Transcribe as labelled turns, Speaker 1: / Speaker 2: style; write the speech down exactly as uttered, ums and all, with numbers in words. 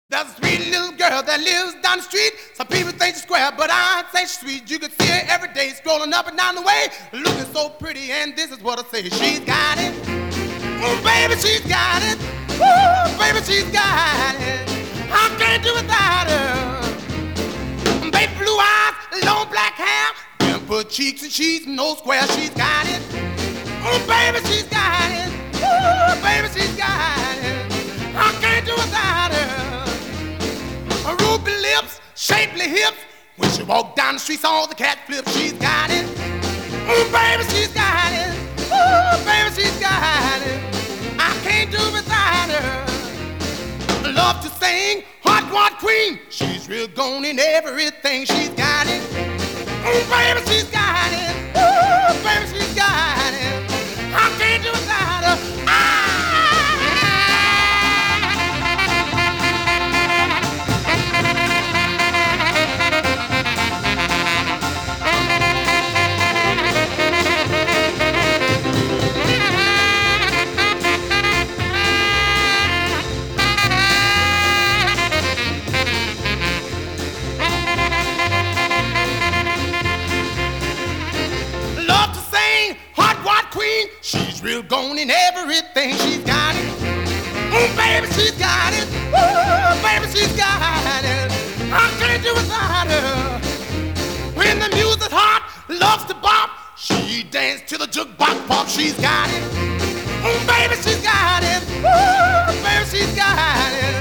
Speaker 1: There's a sweet little girl that lives down the street. Some people think she's square, but I say she's sweet. You can see her every day strolling up and down the way, looking so pretty, and this is what I say. She's got it. Oh, baby, she's got it. Oh, baby, she's got it. I can't do without her. Baby, blue eyes, long black hair, dimple cheeks, and she's no square. She's got it. Oh, baby, she's got it. Oh, baby, she's got it. I can't do without her. Her ruby lips, shapely hips. When she walk down the streets, all the cat flips. She's got it. Oh, baby, she's got it. Oh, baby, she's got it. I can't do without her. Love to sing, hot rod queen. She's real gone in everything. She's got it. Oh, baby, she's got it. Oh, baby, she's got it. I can't do without her. Ah! Queen, she's real gone in everything. She's got it. Oh, baby, she's got it. Oh, baby, she's got it. I can't do without her. When the music's hot, loves to bop, she dance to the jukebox pop. She's got it. Oh, baby, she's got it. Oh, baby, she's got it.